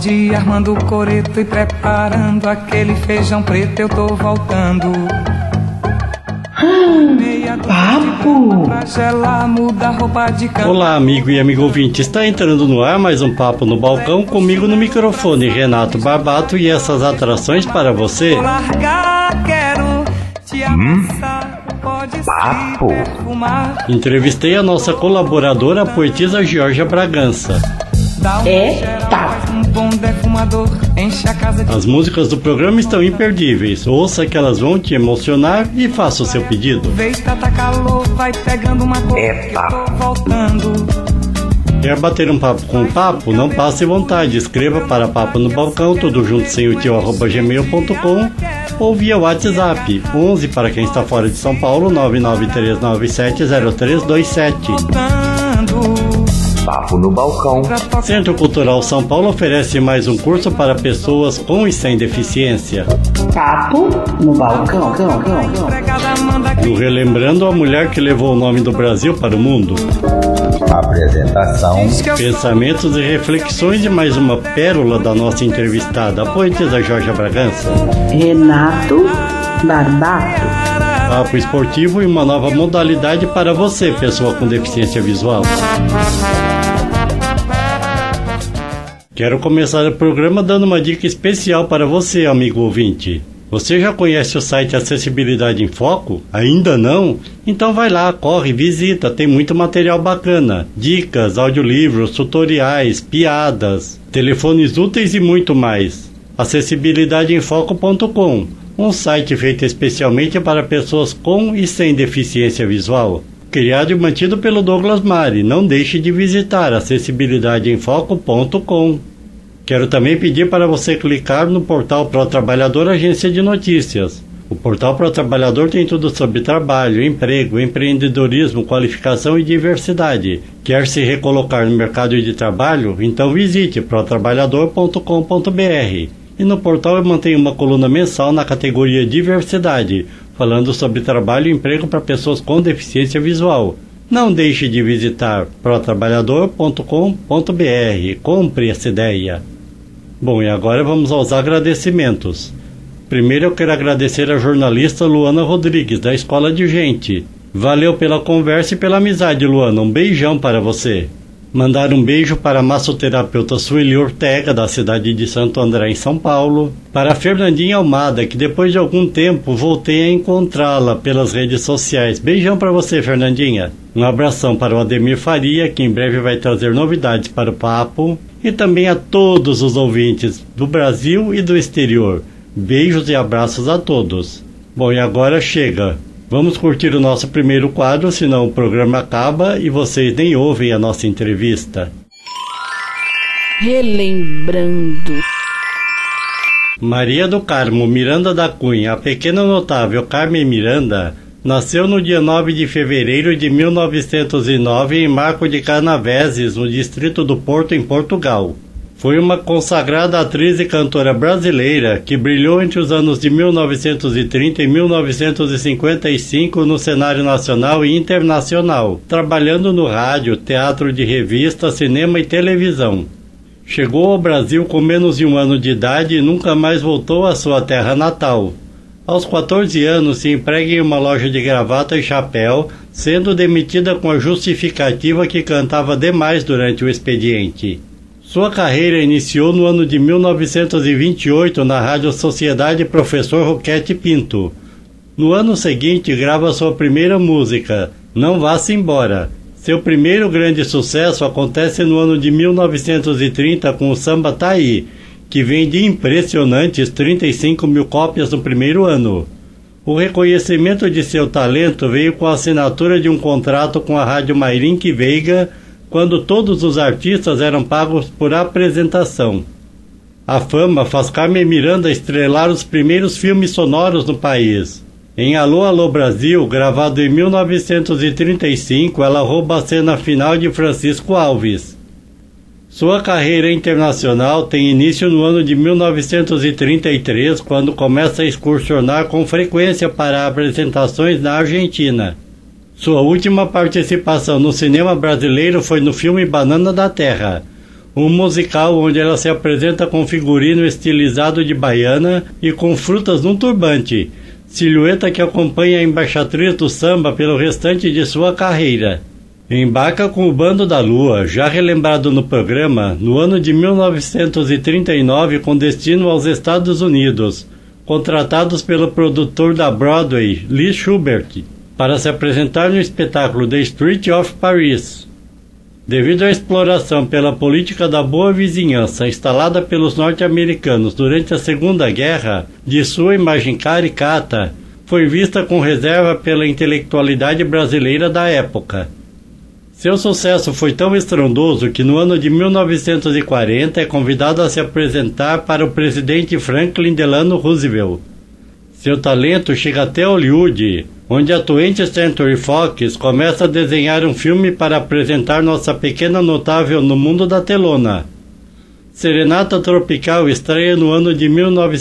dia armando o coreto e preparando aquele feijão preto, eu tô voltando. Papo! Olá, amigo e amigo ouvinte, está entrando no ar mais um Papo no Balcão, comigo no microfone Renato Barbato e essas atrações para você. Papo! Entrevistei a nossa colaboradora, a poetisa Georgia Bragança. As músicas do programa estão imperdíveis. Ouça que elas vão te emocionar e faça o seu pedido. Quer bater um papo com o Papo? Não passe vontade. Escreva para Papo no Balcão, tudo junto sem o tio, @gmail.com ou via WhatsApp 11 para quem está fora de São Paulo, 993970327. Papo no Balcão. Centro Cultural São Paulo oferece mais um curso para pessoas com e sem deficiência. Papo no Balcão. No Relembrando a Mulher que Levou o Nome do Brasil para o Mundo. Apresentação, Pensamentos e reflexões de mais uma pérola da nossa entrevistada, a poetisa Georgia Bragança. Renato Barbato. Papo esportivo e uma nova modalidade para você, pessoa com deficiência visual. Quero começar o programa dando uma dica especial para você, amigo ouvinte. Você já conhece o site Acessibilidade em Foco? Ainda não? Então vai lá, corre, visita, tem muito material bacana. Dicas, audiolivros, tutoriais, piadas, telefones úteis e muito mais. Acessibilidadeemfoco.com, um site feito especialmente para pessoas com e sem deficiência visual. Criado e mantido pelo Douglas Mari. Não deixe de visitar acessibilidadeemfoco.com. Quero também pedir para você clicar no portal Pro Trabalhador Agência de Notícias. O portal Pro Trabalhador tem tudo sobre trabalho, emprego, empreendedorismo, qualificação e diversidade. Quer se recolocar no mercado de trabalho? Então visite protrabalhador.com.br. E no portal eu mantenho uma coluna mensal na categoria Diversidade, falando sobre trabalho e emprego para pessoas com deficiência visual. Não deixe de visitar protrabalhador.com.br. Compre essa ideia. Bom, e agora vamos aos agradecimentos. Primeiro eu quero agradecer a jornalista Luana Rodrigues, da Escola de Gente. Valeu pela conversa e pela amizade, Luana. Um beijão para você. Mandar um beijo para a massoterapeuta Sueli Ortega, da cidade de Santo André, em São Paulo. Para a Fernandinha Almada, que depois de algum tempo voltei a encontrá-la pelas redes sociais. Beijão para você, Fernandinha. Um abração para o Ademir Faria, que em breve vai trazer novidades para o Papo. E também a todos os ouvintes do Brasil e do exterior. Beijos e abraços a todos. Bom, e agora chega. Vamos curtir o nosso primeiro quadro, senão o programa acaba e vocês nem ouvem a nossa entrevista. Relembrando. Maria do Carmo Miranda da Cunha, a pequena notável Carmen Miranda, nasceu no dia 9 de fevereiro de 1909 em Marco de Canaveses, no distrito do Porto, em Portugal. Foi uma consagrada atriz e cantora brasileira que brilhou entre os anos de 1930 e 1955 no cenário nacional e internacional, trabalhando no rádio, teatro de revista, cinema e televisão. Chegou ao Brasil com menos de um ano de idade e nunca mais voltou à sua terra natal. Aos 14 anos se emprega em uma loja de gravata e chapéu, sendo demitida com a justificativa que cantava demais durante o expediente. Sua carreira iniciou no ano de 1928 na Rádio Sociedade Professor Roquete Pinto. No ano seguinte grava sua primeira música, Não Vá-se Embora. Seu primeiro grande sucesso acontece no ano de 1930 com o Samba Tá Aí, que vende impressionantes 35 mil cópias no primeiro ano. O reconhecimento de seu talento veio com a assinatura de um contrato com a Rádio Mairink Veiga, quando todos os artistas eram pagos por apresentação. A fama faz Carmen Miranda estrelar os primeiros filmes sonoros no país. Em Alô, Alô Brasil, gravado em 1935, ela rouba a cena final de Francisco Alves. Sua carreira internacional tem início no ano de 1933, quando começa a excursionar com frequência para apresentações na Argentina. Sua última participação no cinema brasileiro foi no filme Banana da Terra. um musical onde ela se apresenta com figurino estilizado de baiana e com frutas num turbante, silhueta que acompanha a embaixatriz do samba pelo restante de sua carreira. Embarca com o Bando da Lua, já relembrado no programa, no ano de 1939 com destino aos Estados Unidos, contratados pelo produtor da Broadway, Lee Schubert, para se apresentar no espetáculo The Street of Paris. Devido à exploração pela política da boa vizinhança instalada pelos norte-americanos durante a Segunda Guerra, de sua imagem caricata, foi vista com reserva pela intelectualidade brasileira da época. Seu sucesso foi tão estrondoso que no ano de 1940 é convidado a se apresentar para o presidente Franklin Delano Roosevelt. Seu talento chega até Hollywood, onde a 20th Century Fox começa a desenhar um filme para apresentar nossa pequena notável no mundo da telona. Serenata Tropical estreia no ano de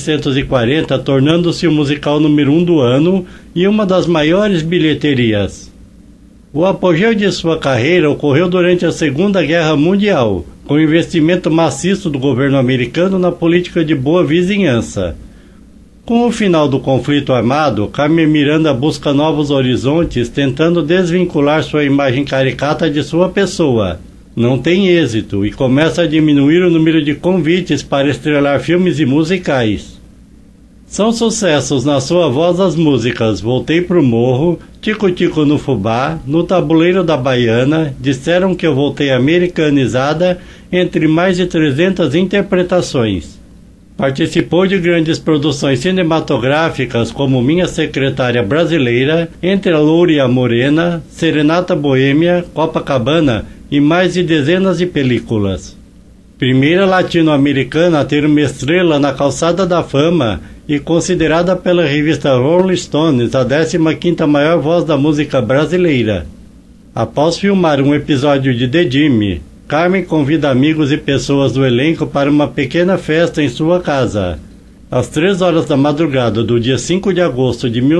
1940, tornando-se o musical número 1 do ano e uma das maiores bilheterias. O apogeu de sua carreira ocorreu durante a Segunda Guerra Mundial, com o investimento maciço do governo americano na política de boa vizinhança. Com o final do conflito armado, Carmen Miranda busca novos horizontes, tentando desvincular sua imagem caricata de sua pessoa. Não tem êxito e começa a diminuir o número de convites para estrelar filmes e musicais. São sucessos na sua voz as músicas Voltei pro Morro, Tico Tico no Fubá, No Tabuleiro da Baiana, Disseram que eu voltei americanizada, entre mais de 300 interpretações. Participou de grandes produções cinematográficas como Minha Secretária Brasileira, Entre a Loura e a Morena, Serenata Boêmia, Copacabana e mais de dezenas de películas. Primeira latino-americana a ter uma estrela na calçada da fama e considerada pela revista Rolling Stones a 15ª maior voz da música brasileira. Após filmar um episódio de The Jimmy, Carmen convida amigos e pessoas do elenco para uma pequena festa em sua casa. Às 3 horas da madrugada do dia 5 de agosto de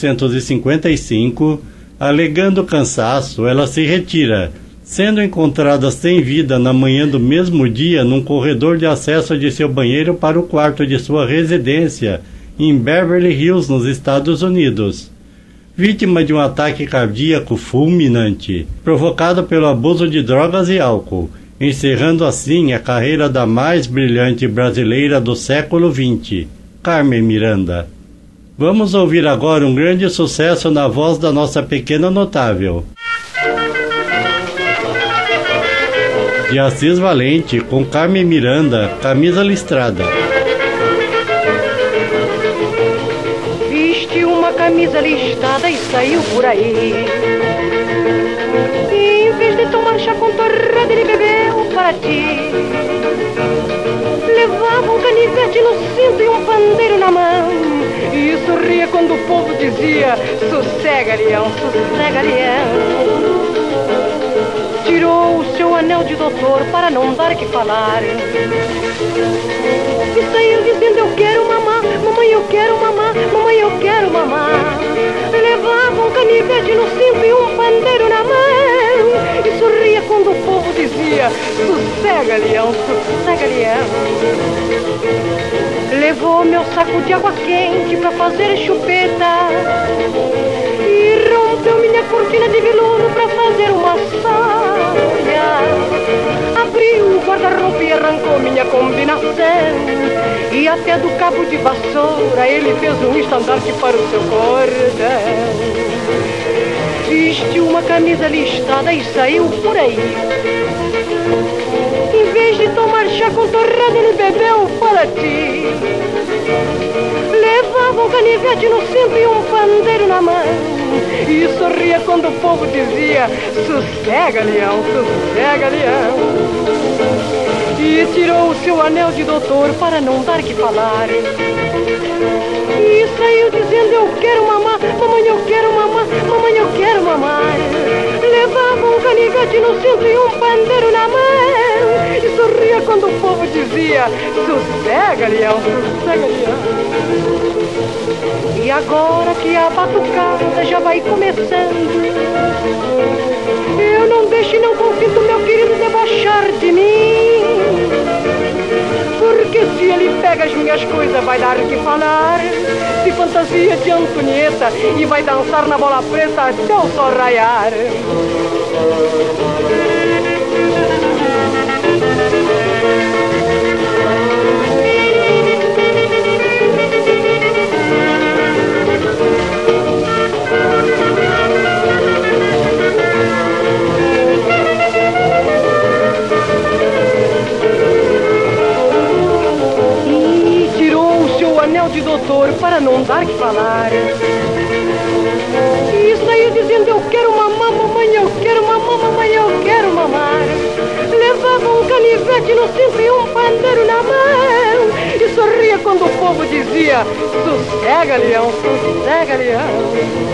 1955, alegando cansaço, ela se retira, sendo encontrada sem vida na manhã do mesmo dia num corredor de acesso de seu banheiro para o quarto de sua residência, em Beverly Hills, nos Estados Unidos. Vítima de um ataque cardíaco fulminante, provocado pelo abuso de drogas e álcool, encerrando assim a carreira da mais brilhante brasileira do século XX, Carmen Miranda. Vamos ouvir agora um grande sucesso na voz da nossa pequena notável. De Assis Valente, com Carmen Miranda, Camisa Listrada. Viste uma camisa listada e saiu por aí. E em vez de tomar chá com torrada, ele bebeu para ti. Levava um canivete no cinto e um pandeiro na mão. E sorria quando o povo dizia: sossega, leão, sossega, leão. Tirou o seu anel de doutor para não dar que falar. E saiu dizendo: eu quero mamar, mamãe eu quero mamar, mamãe eu quero mamar. Levava um canivete no cinto e um pandeiro na mão. E sorria quando o povo dizia: sossega, leão, sossega, leão. Levou meu saco de água quente para fazer chupeta. E rompeu minha cortina de veludo pra fazer uma saia. Abriu o guarda-roupa e arrancou minha combinação. E até do cabo de vassoura ele fez um estandarte para o seu cordão. Vestiu uma camisa listrada e saiu por aí. Em vez de tomar chá com torrada, ele bebeu para ti. Levava um canivete no cinto e um pandeiro na mão. E sorria quando o povo dizia: sossega, leão, sossega, leão. E tirou o seu anel de doutor para não dar que falar. E saiu dizendo: eu quero mamar, mamãe eu quero mamar, mamãe eu quero mamar. Levava um canivete no cinto e um pandeiro na mão. E sorria quando o povo dizia: sossega, leão, sossega, leão. E agora que a batucada já vai começando, eu não deixo e não consinto meu querido debochar de mim. Porque se ele pega as minhas coisas vai dar o que falar. Se fantasia de Antonieta e vai dançar na bola preta até o sol raiar. De doutor para não dar que falar. E saiu dizendo: eu quero mamar, mamãe, eu quero mamar, mamãe, eu quero mamar. Levava um canivete no cinto e um pandeiro na mão, e sorria quando o povo dizia: sossega, leão, sossega, leão.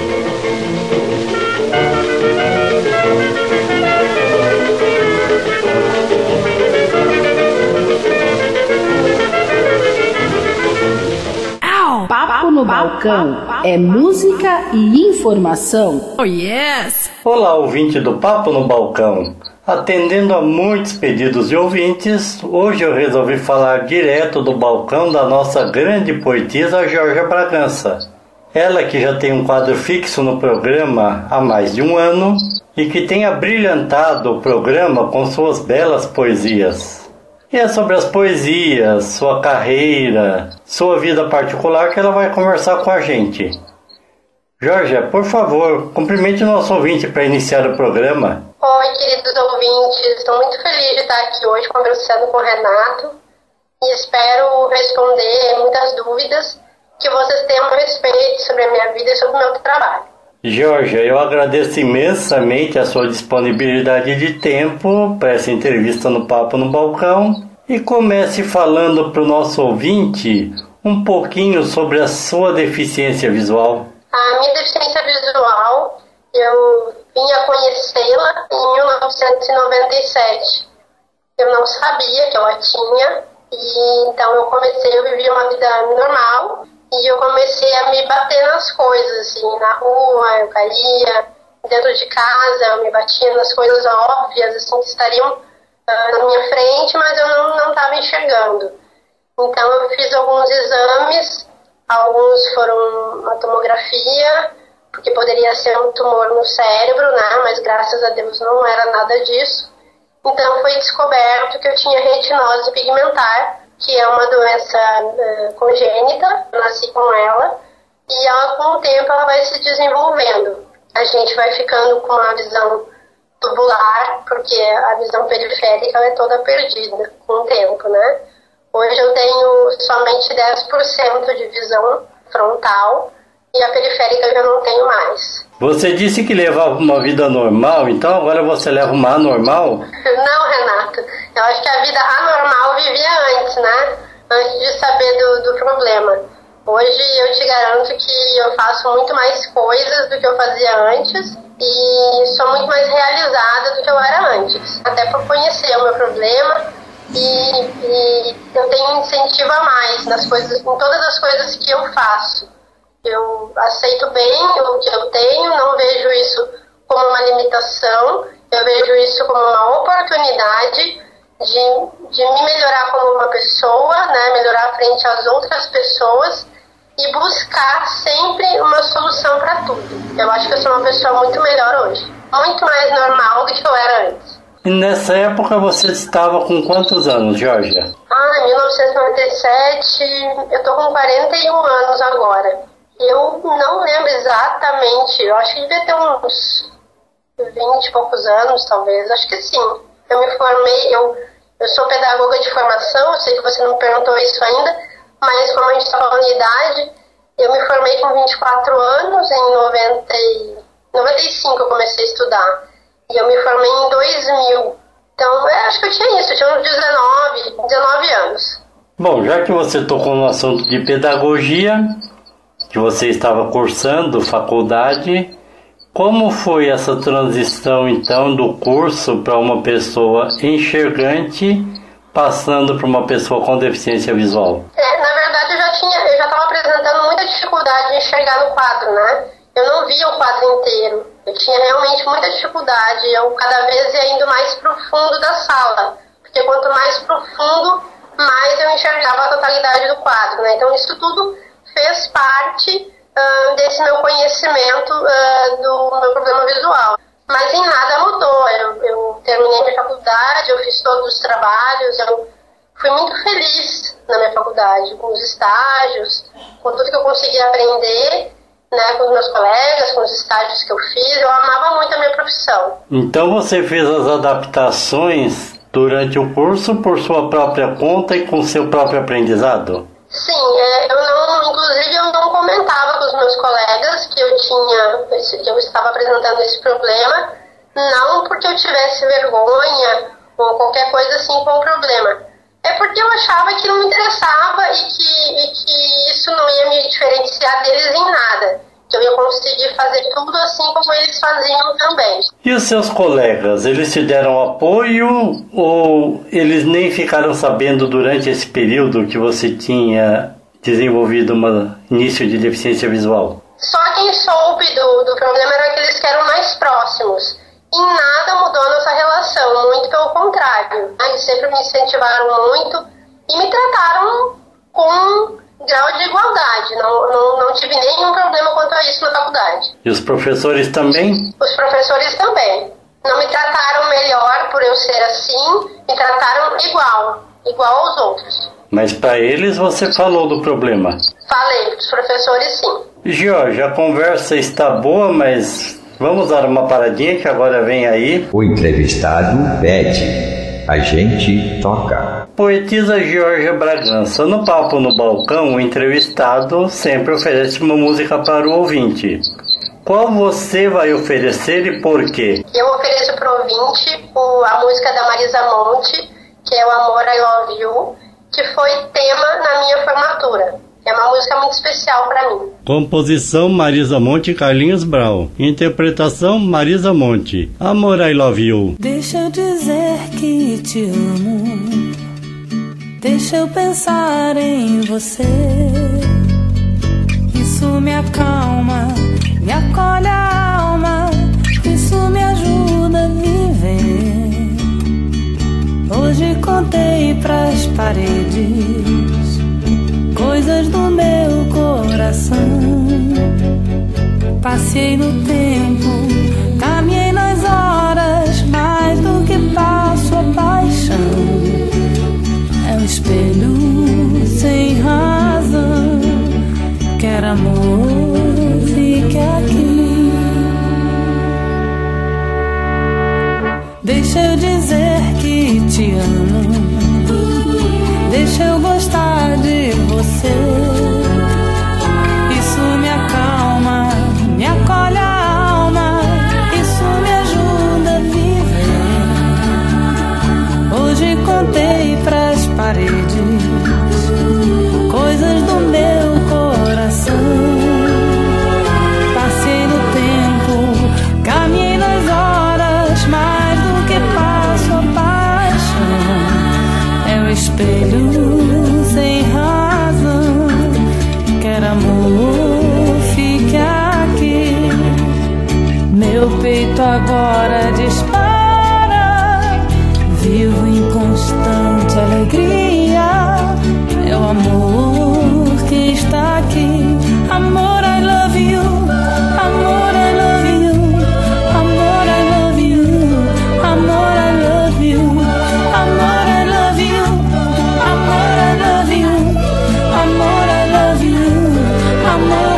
Papo no Balcão é música e informação. Oh, yes! Olá, ouvinte do Papo no Balcão. Atendendo a muitos pedidos de ouvintes, hoje eu resolvi falar direto do balcão da nossa grande poetisa Georgia Bragança. Ela que já tem um quadro fixo no programa há mais de um ano e que tem abrilhantado o programa com suas belas poesias. E é sobre as poesias, sua carreira, sua vida particular que ela vai conversar com a gente. Georgia, por favor, cumprimente o nosso ouvinte para iniciar o programa. Oi, queridos ouvintes, estou muito feliz de estar aqui hoje conversando com o Renato e espero responder muitas dúvidas que vocês tenham a respeito sobre a minha vida e sobre o meu trabalho. Georgia, eu agradeço imensamente a sua disponibilidade de tempo para essa entrevista no Papo no Balcão e comece falando para o nosso ouvinte um pouquinho sobre a sua deficiência visual. A minha deficiência visual, eu vim a conhecê-la em 1997. Eu não sabia que eu a tinha e então eu vivi uma vida normal. E eu comecei a me bater nas coisas, assim, na rua, eu caía, dentro de casa, eu me batia nas coisas óbvias, assim, que estariam na minha frente, mas eu não estava enxergando. Então eu fiz alguns exames, alguns foram uma tomografia, porque poderia ser um tumor no cérebro, né, mas graças a Deus não era nada disso. Então foi descoberto que eu tinha retinose pigmentar, que é uma doença congênita, eu nasci com ela, e com o tempo ela vai se desenvolvendo. A gente vai ficando com uma visão tubular, porque a visão periférica é toda perdida com o tempo, né? Hoje eu tenho somente 10% de visão frontal, e a periférica eu já não tenho mais. Você disse que levava uma vida normal, então agora você leva uma anormal? Não, Renato. Eu acho que a vida anormal vivia antes, né? Antes de saber do problema. Hoje eu te garanto que eu faço muito mais coisas do que eu fazia antes e sou muito mais realizada do que eu era antes. Até por conhecer o meu problema e eu tenho incentivo a mais nas coisas, em todas as coisas que eu faço. Eu aceito bem o que eu tenho, não vejo isso como uma limitação, eu vejo isso como uma oportunidade de me melhorar como uma pessoa, né, melhorar frente às outras pessoas e buscar sempre uma solução para tudo. Eu acho que eu sou uma pessoa muito melhor hoje, muito mais normal do que eu era antes. E nessa época você estava com quantos anos, Georgia? Em 1997, eu tô com 41 anos agora. Eu não lembro exatamente, eu acho que devia ter uns 20 e poucos anos, talvez, acho que sim. Eu me formei, eu sou pedagoga de formação, eu sei que você não perguntou isso ainda, mas como a gente está falando de idade, eu me formei com 24 anos, em 95 eu comecei a estudar, e eu me formei em 2000. Então, acho que eu tinha isso, eu tinha uns 19 anos. Bom, já que você tocou no assunto de pedagogia, que você estava cursando faculdade, como foi essa transição então do curso para uma pessoa enxergante passando para uma pessoa com deficiência visual? Na verdade eu já estava apresentando muita dificuldade de enxergar no quadro, né? Eu não via o quadro inteiro, eu tinha realmente muita dificuldade, eu cada vez ia indo mais para o fundo da sala, porque quanto mais profundo, mais eu enxergava a totalidade do quadro, né? Então isso tudo fez parte desse meu conhecimento do meu problema visual. Mas em nada mudou. Eu terminei minha faculdade, eu fiz todos os trabalhos, eu fui muito feliz na minha faculdade, com os estágios, com tudo que eu consegui aprender, né, com os meus colegas, com os estágios que eu fiz. Eu amava muito a minha profissão. Então você fez as adaptações durante o curso por sua própria conta e com seu próprio aprendizado? Sim, inclusive eu não comentava com os meus colegas que eu estava apresentando esse problema, não porque eu tivesse vergonha ou qualquer coisa assim com o problema. É porque eu achava que não me interessava e que isso não ia me diferenciar deles em nada. Que eu ia conseguir fazer tudo assim como eles faziam também. E os seus colegas, eles te deram apoio ou eles nem ficaram sabendo durante esse período que você tinha desenvolvido um início de deficiência visual? Só quem soube do problema era aqueles que eram mais próximos. Em nada mudou a nossa relação, muito pelo contrário. Eles sempre me incentivaram muito e me trataram com grau de igualdade. Não tive nenhum problema quanto a isso na faculdade. E os professores também? Os professores também. Não me trataram melhor por eu ser assim, me trataram igual aos outros. Mas para eles você falou do problema? Falei, os professores sim. Jorge, a conversa está boa, mas vamos dar uma paradinha que agora vem aí. O entrevistado pede. A gente toca. Poetisa Georgia Bragança. No Papo no Balcão, o entrevistado sempre oferece uma música para o ouvinte. Qual você vai oferecer e por quê? Eu ofereço para o ouvinte a música da Marisa Monte, que é o Amor, I Love You, que foi tema na minha formatura. É uma música muito especial para mim. Composição Marisa Monte e Carlinhos Brau. Interpretação Marisa Monte. Amor, I Love You. Deixa eu dizer que te amo. Deixa eu pensar em você. Isso me acalma, me acolhe a alma. Isso me ajuda a viver. Hoje contei pras paredes coisas do meu coração. Passei no tempo, caminhei nas horas, mais do que passo a paixão. É um espelho sem razão. Quer amor, fique aqui. Deixa eu dizer que te amo. Deixa eu gostar de você. Isso me acalma, me acolhe a alma. Isso me ajuda a viver. Hoje contei pras paredes coisas do meu coração. Passei no tempo, caminhei nas horas, mais do que passo a paixão. É o espelho sem razão. Quer amor, fique aqui. Meu peito agora dispara. Vivo em constante alegria. É o amor que está aqui. Amor, I love you. Amor, I love you. Amor, I love you. Amor, I love you. Amor, I love you. Amor, I love you. Amor, I love you. Amor,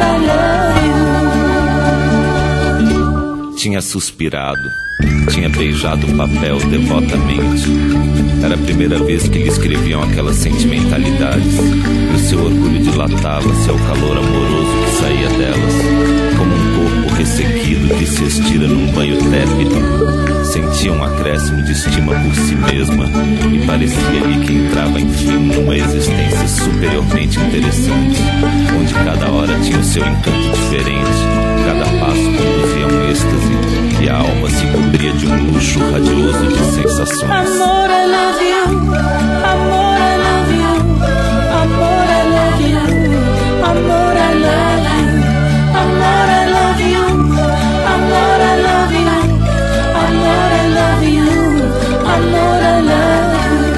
I love you. Tinha suspirado, tinha beijado o papel devotamente. Era a primeira vez que lhe escreviam aquelas sentimentalidades, e o seu orgulho dilatava-se ao calor amoroso que saía delas, como um corpo ressequido que se estira num banho tépido. Sentia um acréscimo de estima por si mesma e parecia-lhe que entrava enfim numa existência superiormente interessante, onde cada hora tinha o seu encanto diferente, cada passo conduzia a um êxtase e a alma se cobria de um luxo radioso de sensações. Amor, I love you. Amor, I love you. Amor, I love you. Amor, I love you. Amor, I love you. Amor, I love you. Amor, I love you. Amor, I love you.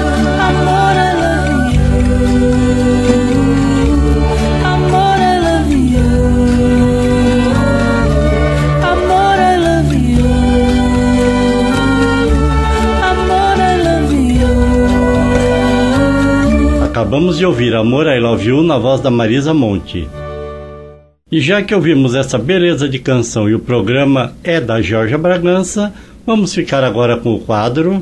Acabamos de ouvir Amor, I Love You na voz da Marisa Monte. E já que ouvimos essa beleza de canção e o programa é da Georgia Bragança, vamos ficar agora com o quadro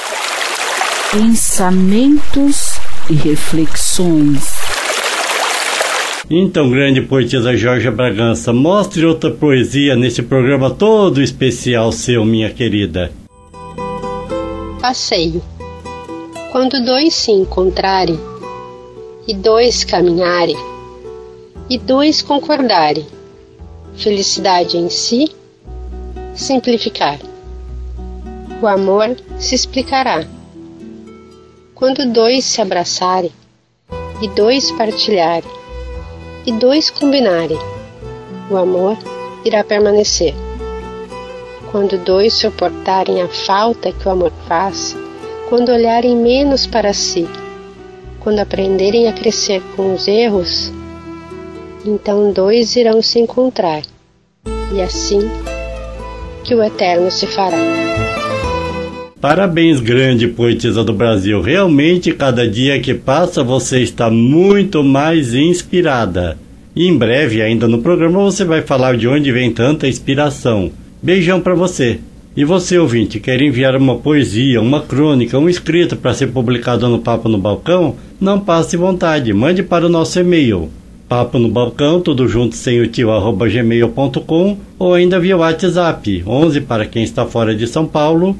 Pensamentos e Reflexões. Então, grande poetisa Georgia Bragança, mostre outra poesia nesse programa todo especial seu, minha querida. Passeio. Quando dois se encontrarem, e dois caminharem, e dois concordarem, felicidade em si, simplificar. O amor se explicará. Quando dois se abraçarem, e dois partilharem, e dois combinarem, o amor irá permanecer. Quando dois suportarem a falta que o amor faz, quando olharem menos para si, quando aprenderem a crescer com os erros, então dois irão se encontrar, e assim que o eterno se fará. Parabéns, grande poetisa do Brasil. Realmente, cada dia que passa, você está muito mais inspirada. E em breve, ainda no programa, você vai falar de onde vem tanta inspiração. Beijão para você. E você, ouvinte, quer enviar uma poesia, uma crônica, um escrito para ser publicado no Papo no Balcão? Não passe vontade, mande para o nosso e-mail papo no balcão, tudo junto sem o tio, @gmail.com, ou ainda via WhatsApp 11 para quem está fora de São Paulo,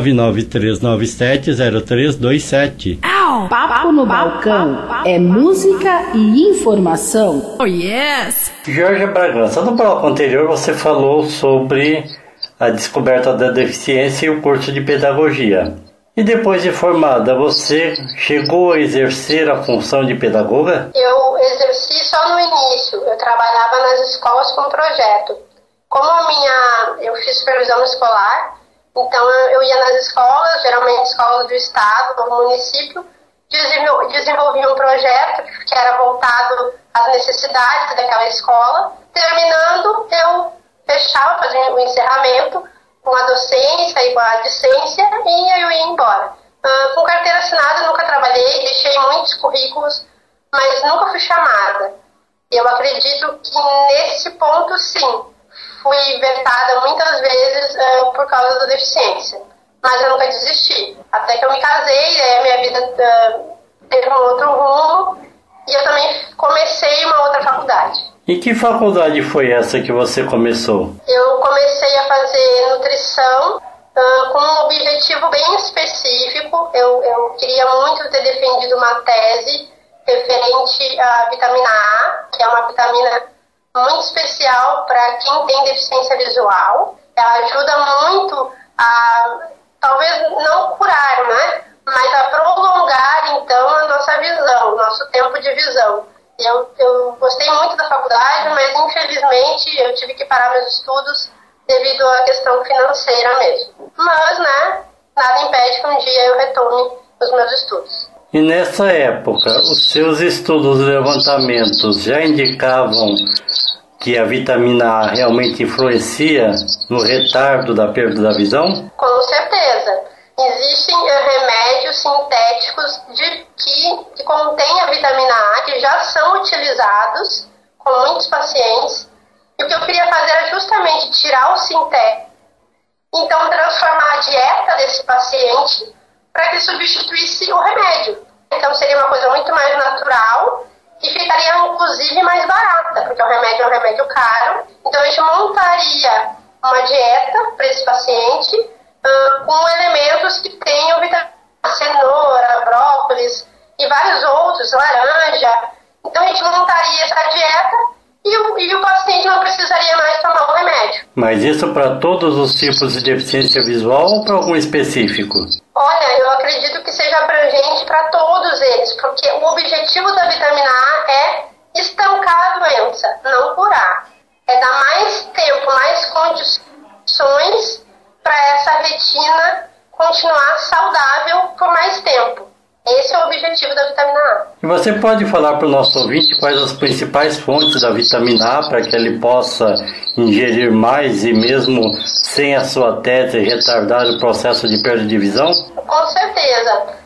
993970327. Papo no Balcão é música e informação. Oh yes! Georgia Bragança, no bloco anterior você falou sobre a descoberta da deficiência e o curso de pedagogia. E depois de formada, você chegou a exercer a função de pedagoga? Eu exerci só no início. Eu trabalhava nas escolas com projeto. Como eu fiz supervisão escolar, então eu ia nas escolas, geralmente escolas do estado, do município, desenvolvia um projeto que era voltado às necessidades daquela escola. Terminando, eu fechava, fazia o encerramento com a docência e com a discência, e eu ia embora. Com carteira assinada, nunca trabalhei, deixei muitos currículos, mas nunca fui chamada. Eu acredito que nesse ponto, sim, fui vetada muitas vezes por causa da deficiência, mas eu nunca desisti. Até que eu me casei, a minha vida teve um outro rumo, e eu também comecei uma outra faculdade. E que faculdade foi essa que você começou? Eu comecei a fazer nutrição com um objetivo bem específico. Eu queria muito ter defendido uma tese referente à vitamina A, que é uma vitamina muito especial para quem tem deficiência visual. Ela ajuda muito a, talvez não curar, né? Mas a prolongar, então, a nossa visão, o nosso tempo de visão. Eu gostei muito da faculdade, mas infelizmente eu tive que parar meus estudos devido à questão financeira mesmo. Mas, né, nada impede que um dia eu retome os meus estudos. E nessa época, os seus estudos e levantamentos já indicavam que a vitamina A realmente influencia no retardo da perda da visão? Com certeza. Existem remédios sintéticos que contêm a vitamina A, que já são utilizados com muitos pacientes. E o que eu queria fazer era justamente tirar o sintético, então transformar a dieta desse paciente para que substituísse o remédio. Então seria uma coisa muito mais natural e ficaria inclusive mais barata, porque o remédio é um remédio caro. Então a gente montaria uma dieta para esse paciente com elementos que tenham vitamina A, cenoura, brócolis e vários outros, laranja. Então a gente montaria essa dieta e o paciente não precisaria mais tomar o remédio. Mas isso para todos os tipos de deficiência visual ou para algum específico? Olha, eu acredito que seja abrangente para todos eles, porque o objetivo da vitamina A é estancar a doença, não curar. É dar mais tempo, mais condições para essa retina continuar saudável por mais tempo. Esse é o objetivo da vitamina A. E você pode falar para o nosso ouvinte quais as principais fontes da vitamina A para que ele possa ingerir mais e mesmo sem a sua tese retardar o processo de perda de visão? Com certeza.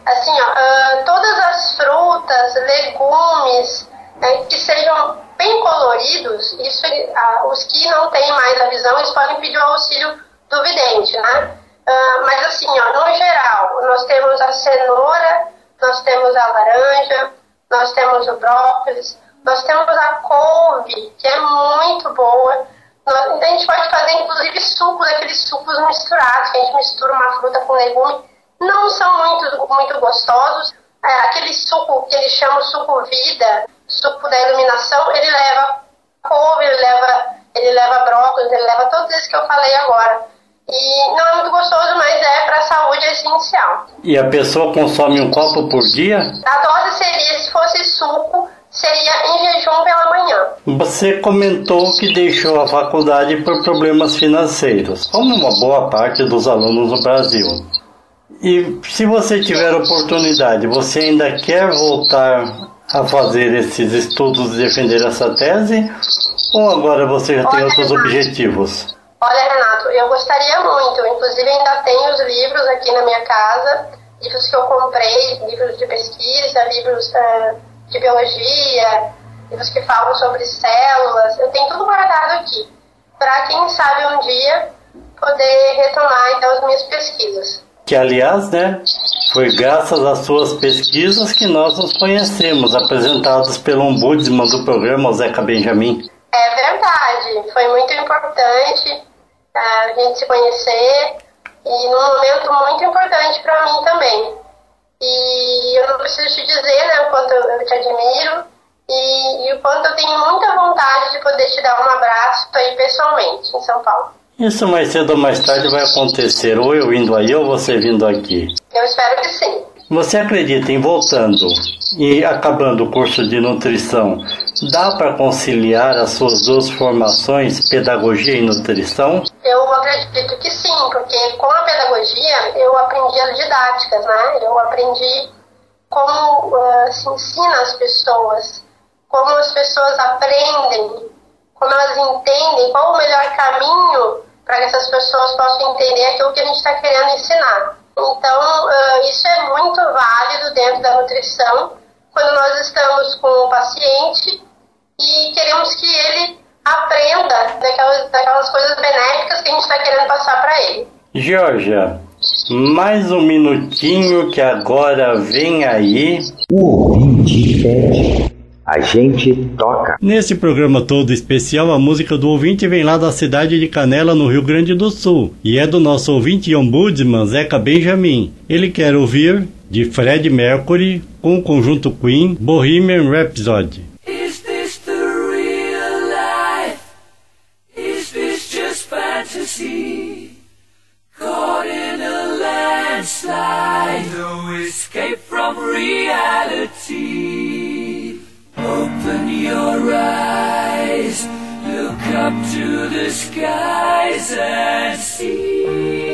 Assim, ó, todas as frutas, legumes, que sejam bem coloridos, isso, os que não têm mais a visão, eles podem pedir o auxílio do vidente, né? Mas assim, ó, no geral, nós temos a cenoura, nós temos a laranja, nós temos o brócolis, nós temos a couve, que é muito boa. Então a gente pode fazer, inclusive, suco daqueles sucos misturados, que a gente mistura uma fruta com legume. Não são muito gostosos. Aquele suco que eles chamam suco vida, suco da iluminação, ele leva couve, ele leva brócolis, ele leva todos esses que eu falei agora. E não é muito gostoso, mas para a saúde é essencial. E a pessoa consome um copo por dia? A dose seria, se fosse suco, seria em jejum pela manhã. Você comentou que deixou a faculdade por problemas financeiros, como uma boa parte dos alunos no Brasil. E se você tiver oportunidade, você ainda quer voltar a fazer esses estudos e defender essa tese? Ou agora você já tem outros objetivos? Olha, Renato, eu gostaria muito. Inclusive, ainda tenho os livros aqui na minha casa, livros que eu comprei, livros de pesquisa, livros de biologia, livros que falam sobre células. Eu tenho tudo guardado aqui, para quem sabe um dia poder retomar então as minhas pesquisas. Que, aliás, né, foi graças às suas pesquisas que nós nos conhecemos, apresentados pelo ombudsman do programa, o Zeca Benjamin. É verdade, foi muito importante a gente se conhecer e num momento muito importante para mim também. E eu não preciso te dizer, né, o quanto eu te admiro e o quanto eu tenho muita vontade de poder te dar um abraço aí pessoalmente em São Paulo. Isso mais cedo ou mais tarde vai acontecer, ou eu indo aí ou você vindo aqui. Eu espero que sim. Você acredita em voltando e acabando o curso de nutrição, dá para conciliar as suas duas formações, pedagogia e nutrição? Eu acredito que sim, porque com a pedagogia eu aprendi as didáticas, né? Eu aprendi como se ensina as pessoas, como as pessoas aprendem, como elas entendem, qual o melhor caminho para que essas pessoas possam entender aquilo que a gente está querendo ensinar. Então, isso é muito válido dentro da nutrição, quando nós estamos com o paciente e queremos que ele aprenda daquelas coisas benéficas que a gente está querendo passar para ele. Georgia, mais um minutinho que agora vem aí. O ouvinte pede. A gente toca. Nesse programa todo especial, a música do ouvinte vem lá da cidade de Canela, no Rio Grande do Sul. E é do nosso ouvinte e ombudsman, Zeca Benjamin. Ele quer ouvir, de Freddie Mercury, com o conjunto Queen, Bohemian Rhapsody. Is this the real life? Is this just fantasy? Caught in a landslide, no escape from reality. Open your eyes, look up to the skies and see.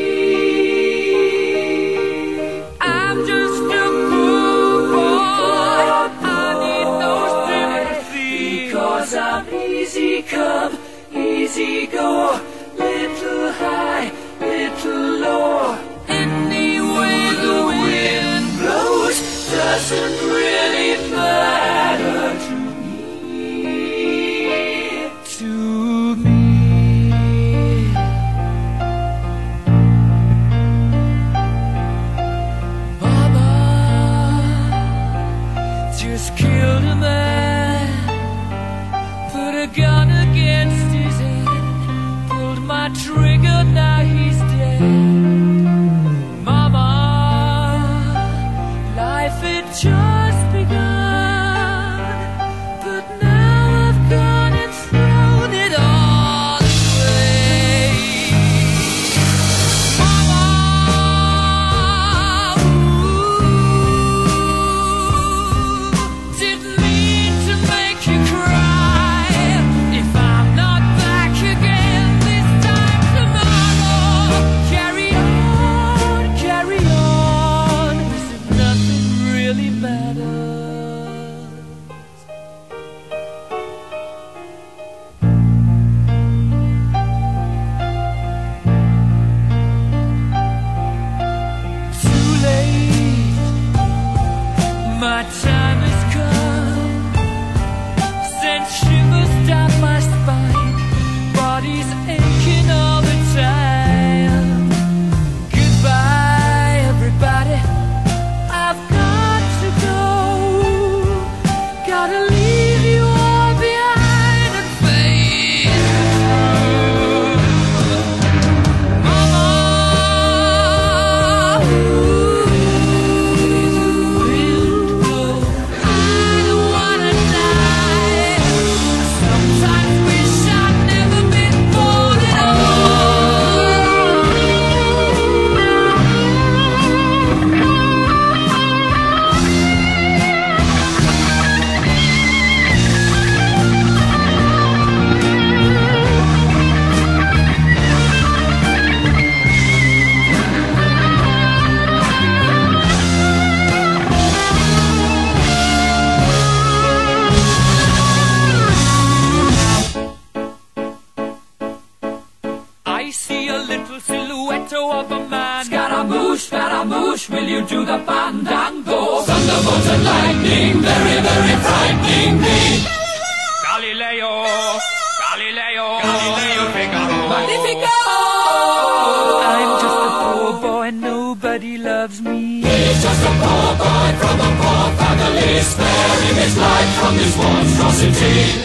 I'm just a poor boy, I need no sympathy, because I'm easy come, easy go, little high, little low. Any way the wind blows doesn't really matter to me. Mama just killed a man, put a gun against his head, pulled my trigger, now he's dead. Mama, life had just begun. Tomorrow I see a little silhouette of a man. Scaramouche, will you do the fandango? Thunderbolt and lightning, very, very frightening me. Galileo, Figaro. Magnifico! I'm just a poor boy, nobody loves me. He's just a poor boy from a poor family, sparing his life from this monstrosity.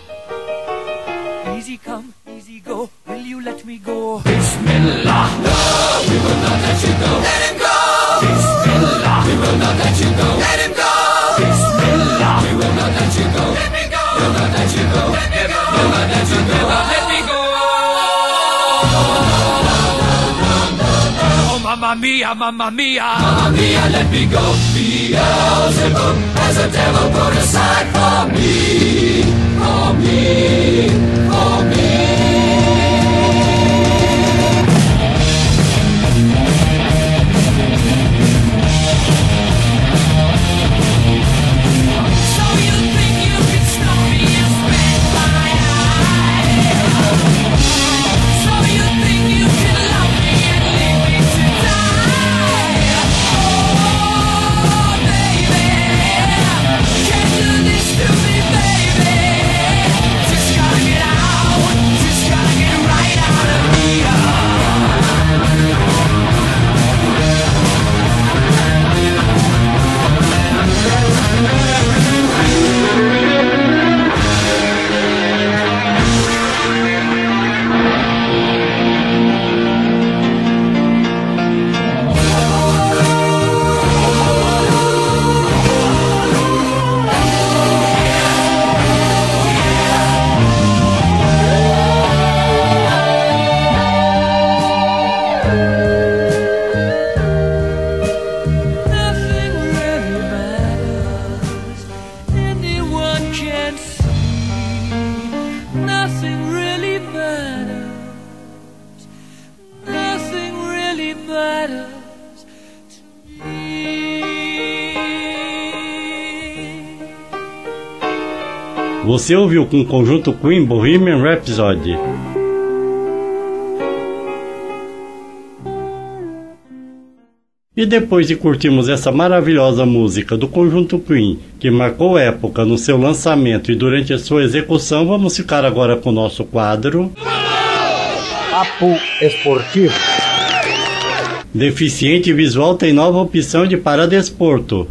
Easy come, easy go, will you let me go? Bismillah, no, we will not let you go. Let him go! Bismillah, we will not let you go. Let him go! Bismillah, we will not let you go. Let me go! We'll not let you go. Let me go! We'll not let you go. Let me go! Oh, mamma mia, mamma mia. Mamma mia, let me go. Beelzebub has a devil put aside for me. For me, for me. So you think you can stop me and spit my eye? So you think you can love me and leave me to die? Oh, baby, can't do this to me, baby. Just gotta get out, just gotta get right out of here. Nothing really matters. Anyone can see. Nothing really matters. Nothing really matters to me. Você ouviu com o conjunto Queen Bohemian Rhapsody. E depois de curtirmos essa maravilhosa música do conjunto Queen, que marcou época no seu lançamento e durante a sua execução, vamos ficar agora com o nosso quadro Papo Esportivo. Deficiente visual tem nova opção de paradesporto.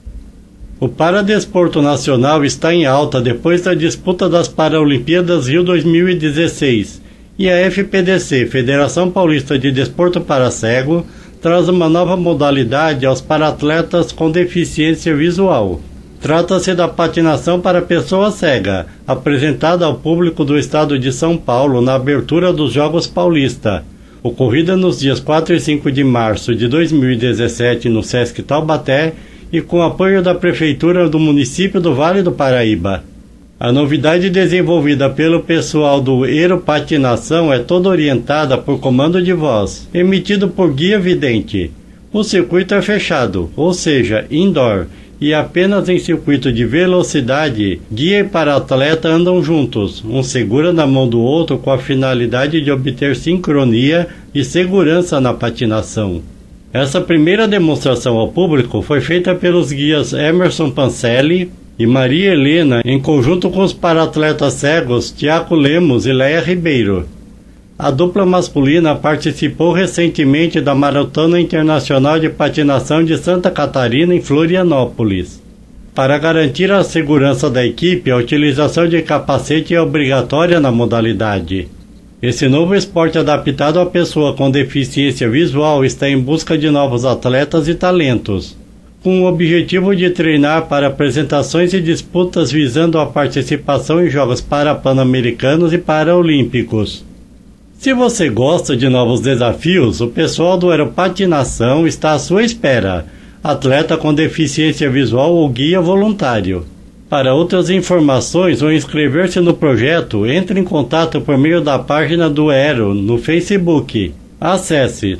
O paradesporto nacional está em alta depois da disputa das Paralimpíadas Rio 2016 e a FPDC, Federação Paulista de Desporto para Cego, traz uma nova modalidade aos paratletas com deficiência visual. Trata-se da patinação para pessoa cega, apresentada ao público do estado de São Paulo na abertura dos Jogos Paulista, ocorrida nos dias 4 e 5 de março de 2017 no Sesc Taubaté e com apoio da Prefeitura do município do Vale do Paraíba. A novidade desenvolvida pelo pessoal do Aeropatinação é toda orientada por comando de voz, emitido por guia vidente. O circuito é fechado, ou seja, indoor, e apenas em circuito de velocidade, guia e para-atleta andam juntos, um segura na mão do outro com a finalidade de obter sincronia e segurança na patinação. Essa primeira demonstração ao público foi feita pelos guias Emerson Pancelli e Maria Helena, em conjunto com os para-atletas cegos Tiago Lemos e Leia Ribeiro. A dupla masculina participou recentemente da Maratona Internacional de Patinação de Santa Catarina, em Florianópolis. Para garantir a segurança da equipe, a utilização de capacete é obrigatória na modalidade. Esse novo esporte adaptado à pessoa com deficiência visual está em busca de novos atletas e talentos, com o objetivo de treinar para apresentações e disputas visando a participação em Jogos Parapan-Americanos e Paraolímpicos. Se você gosta de novos desafios, o pessoal do Aeropatinação está à sua espera, atleta com deficiência visual ou guia voluntário. Para outras informações ou inscrever-se no projeto, entre em contato por meio da página do Aero no Facebook. Acesse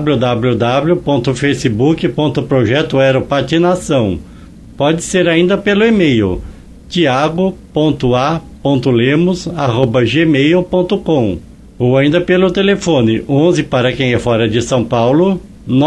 www.facebook.projetoaeropatinação. Pode ser ainda pelo e-mail tiago.a.lemos@gmail.com ou ainda pelo telefone 11 para quem é fora de São Paulo,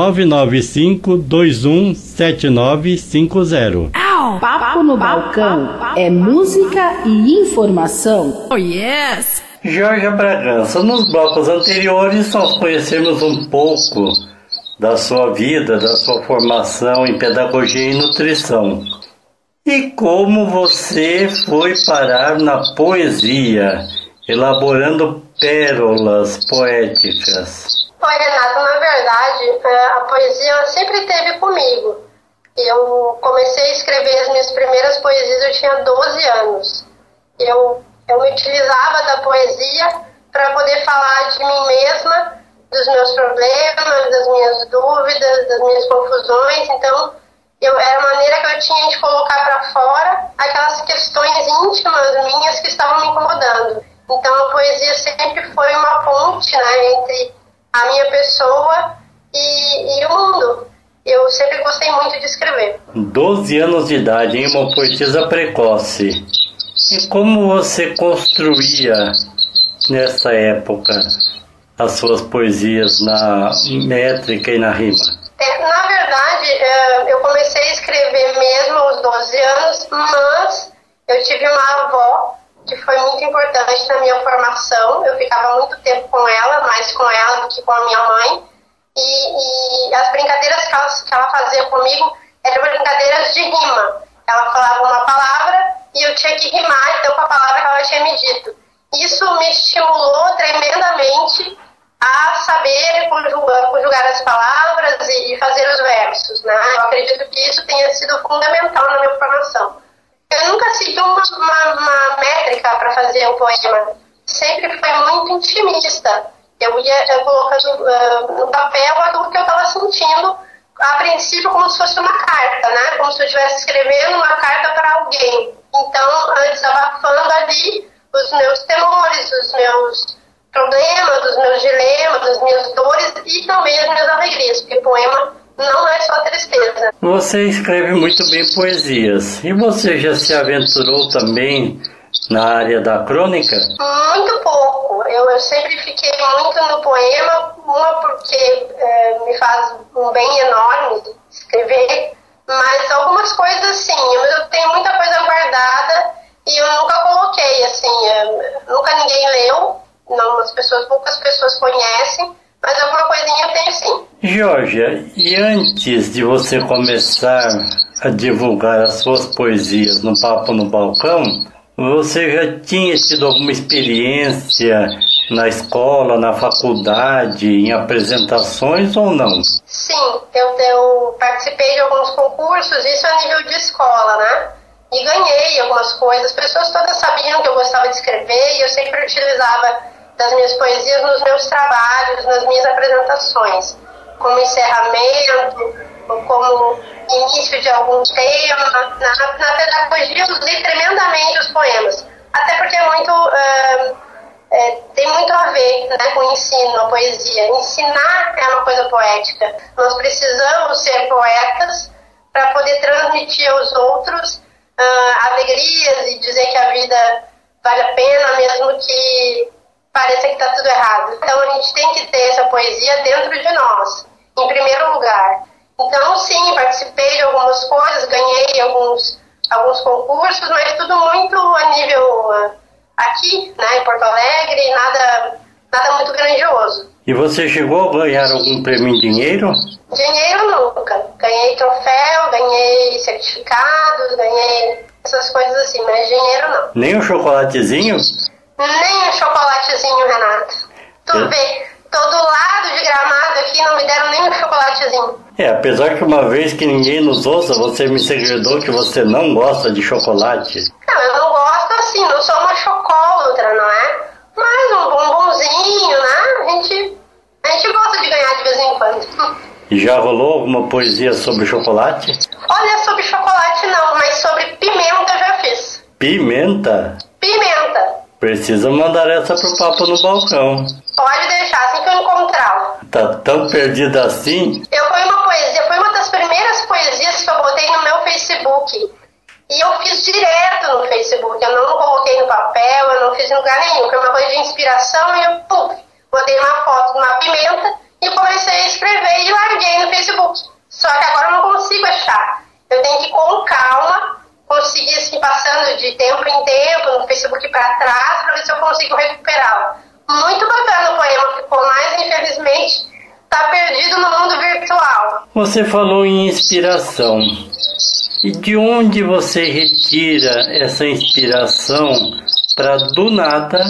995-217950. Papo no Balcão é música e informação. Oh, yes! Jorge Bragança, nos blocos anteriores nós conhecemos um pouco da sua vida, da sua formação em pedagogia e nutrição. E como você foi parar na poesia, elaborando pérolas poéticas? Oi, Renato, na verdade, a poesia sempre esteve comigo. Eu comecei a escrever as minhas primeiras poesias, eu tinha 12 anos. Eu me utilizava da poesia para poder falar de mim mesma, dos meus problemas, das minhas dúvidas, das minhas confusões. Então, era a maneira que eu tinha de colocar para fora aquelas questões íntimas minhas que estavam me incomodando. Então, a poesia sempre foi uma ponte, né, entre a minha pessoa e o mundo. Eu sempre gostei muito de escrever. 12 anos de idade, em uma poetisa precoce. E como você construía, nessa época, as suas poesias na métrica e na rima? Na verdade, eu comecei a escrever mesmo aos 12 anos, mas eu tive uma avó que foi muito importante na minha formação. Eu ficava muito tempo com ela, mais com ela do que com a minha mãe. E as brincadeiras que ela fazia comigo eram brincadeiras de rima. Ela falava uma palavra e eu tinha que rimar então com a palavra que ela tinha me dito. Isso me estimulou tremendamente a saber conjugar as palavras e fazer os versos, né? Eu acredito que isso tenha sido fundamental na minha formação. Eu nunca segui uma métrica para fazer um poema. Sempre foi muito intimista. Eu ia colocando no papel aquilo que eu estava sentindo, a princípio como se fosse uma carta, né? Como se eu estivesse escrevendo uma carta para alguém. Então, desabafando ali os meus temores, os meus problemas, os meus dilemas, as minhas dores e também as minhas alegrias, porque poema não é só tristeza. Você escreve muito bem poesias. E você já se aventurou também na área da crônica? Muito pouco. Eu sempre fiquei muito no poema, uma porque me faz um bem enorme escrever, mas algumas coisas sim. Eu tenho muita coisa guardada e eu nunca coloquei, assim, nunca ninguém leu, poucas pessoas conhecem, mas alguma coisinha eu tenho sim. Georgia, e antes de você começar a divulgar as suas poesias no Papo no Balcão, você já tinha tido alguma experiência na escola, na faculdade, em apresentações ou não? Sim, eu participei de alguns concursos, isso a nível de escola, né? E ganhei algumas coisas. As pessoas todas sabiam que eu gostava de escrever e eu sempre utilizava das minhas poesias nos meus trabalhos, nas minhas apresentações, como encerramento, ou como início de algum tema. Na pedagogia eu usei tremendamente os poemas, até porque tem muito a ver, né, com o ensino, a poesia. Ensinar é uma coisa poética. Nós precisamos ser poetas para poder transmitir aos outros alegrias e dizer que a vida vale a pena, mesmo que pareça que está tudo errado. Então a gente tem que ter essa poesia dentro de nós, em primeiro lugar. Então sim, participei de algumas coisas, ganhei alguns concursos, mas tudo muito a nível aqui, né, em Porto Alegre, nada muito grandioso. E você chegou a ganhar algum prêmio em dinheiro? Dinheiro nunca. Ganhei troféu, ganhei certificados, ganhei essas coisas assim, mas dinheiro não. Nem um chocolatezinho? Nem um chocolatezinho, Renato. Tu vê, todo lado de Gramado aqui não me deram nem um chocolatezinho. Apesar que uma vez que ninguém nos ouça, você me segredou que você não gosta de chocolate. Não, eu não gosto assim, não sou uma chocólatra, não é? Mas um bombonzinho, né? A gente gosta de ganhar de vez em quando. E já rolou alguma poesia sobre chocolate? Olha, sobre chocolate não, mas sobre pimenta eu já fiz. Pimenta? Pimenta. Precisa mandar essa pro Papo no Balcão. Pode deixar, assim que eu encontrá-la. Tá tão perdida assim? Foi uma das primeiras poesias que eu botei no meu Facebook. E eu fiz direto no Facebook, eu não coloquei no papel, eu não fiz em lugar nenhum. Foi uma coisa de inspiração e eu botei uma foto de uma pimenta e comecei a escrever e larguei no Facebook. Só que agora eu não consigo achar. Eu tenho que ir com calma, conseguir assim, passando de tempo em tempo no Facebook para trás, para ver se eu consigo recuperá-lo. Muito bacana o poema ficou, mas infelizmente está perdido no mundo virtual. Você falou em inspiração. E de onde você retira essa inspiração para, do nada,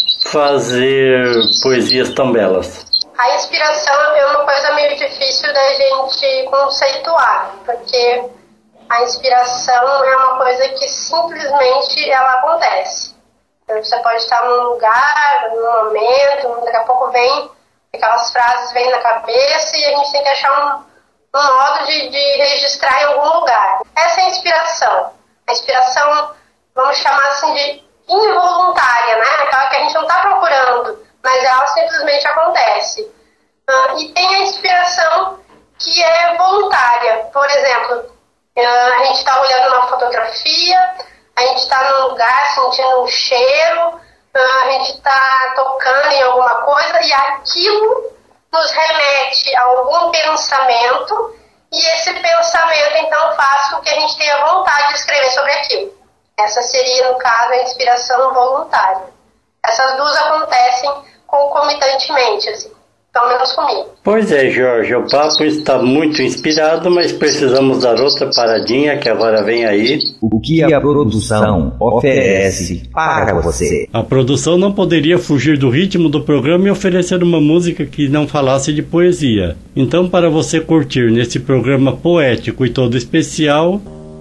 fazer poesias tão belas? A inspiração é uma coisa meio difícil da gente conceituar, porque a inspiração é uma coisa que simplesmente ela acontece. Então, você pode estar num lugar, num momento, daqui a pouco vem, aquelas frases vêm na cabeça e a gente tem que achar um modo de registrar em algum lugar. Essa é a inspiração. A inspiração, vamos chamar assim de involuntária, né? Aquela que a gente não está procurando, mas ela simplesmente acontece. E tem a inspiração que é voluntária. Por exemplo, a gente está olhando uma fotografia, a gente está num lugar sentindo um cheiro, a gente está tocando em alguma coisa e aquilo nos remete a algum pensamento e esse pensamento então faz com que a gente tenha vontade de escrever sobre aquilo. Essa seria, no caso, a inspiração voluntária. Essas duas acontecem concomitantemente, assim, pelo menos comigo. Pois é, Jorge, o papo está muito inspirado, mas precisamos dar outra paradinha que agora vem aí. O que a produção oferece para você? A produção não poderia fugir do ritmo do programa e oferecer uma música que não falasse de poesia. Então, para você curtir nesse programa poético e todo especial,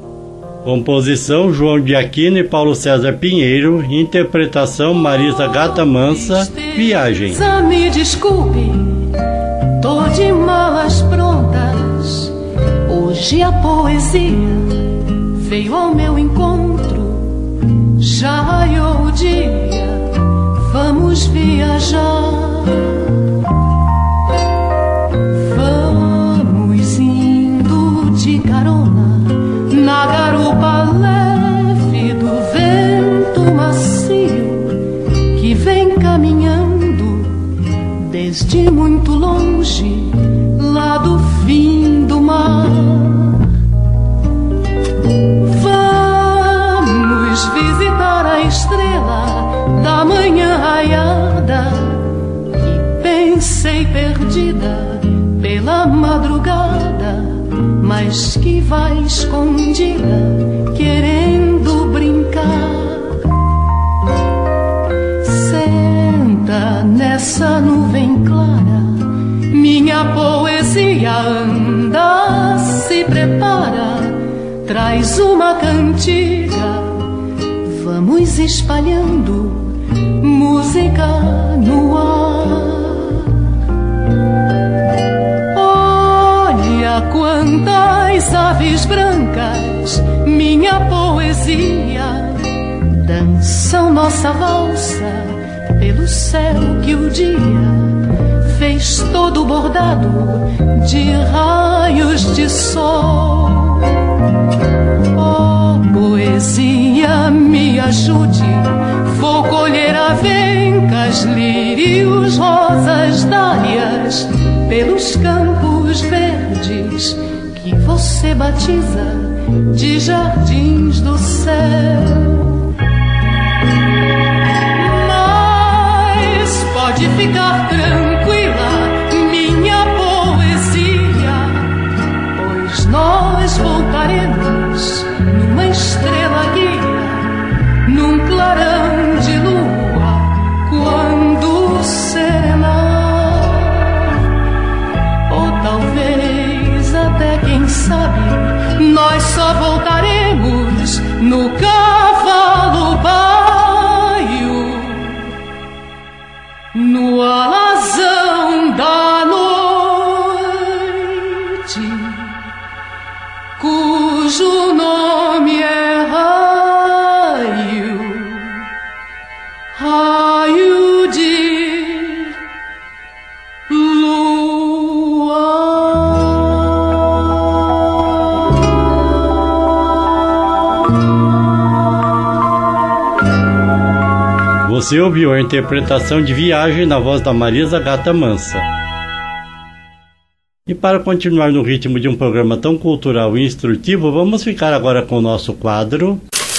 composição João de Aquino e Paulo César Pinheiro, interpretação Marisa Gata Mansa, Viagem. Me desculpe, tô de malas prontas. Hoje a poesia veio ao meu encontro. Já raiou o dia, vamos viajar. Vamos indo de carona na garupa leve do vento macio que vem caminhando desde muito longe, lá do fim do mar. Vamos visitar a estrela da manhã raiada que pensei perdida pela madrugada, mas que vai escondida, querendo brincar. Senta nessa nuvem clara, minha poesia anda, se prepara, traz uma cantiga, vamos espalhando música no ar. Quantas aves brancas, minha poesia, dançam nossa valsa pelo céu que o dia fez todo bordado de raios de sol. Oh, poesia, me ajude, vou colher avencas, lírios, rosas, dálias pelos campos verdes que você batiza de jardins do céu. Mas pode ficar tranquila, minha poesia, pois nós voltaremos numa estrela guia, num clarão de lua, quando serenar. Talvez até, quem sabe, nós só voltaremos no cavalo baio, no alazão da noite, cujo nome é raio, raio de lua. Você ouviu a interpretação de Viagem na voz da Marisa Gata Mansa. E para continuar no ritmo de um programa tão cultural e instrutivo, vamos ficar agora com o nosso quadro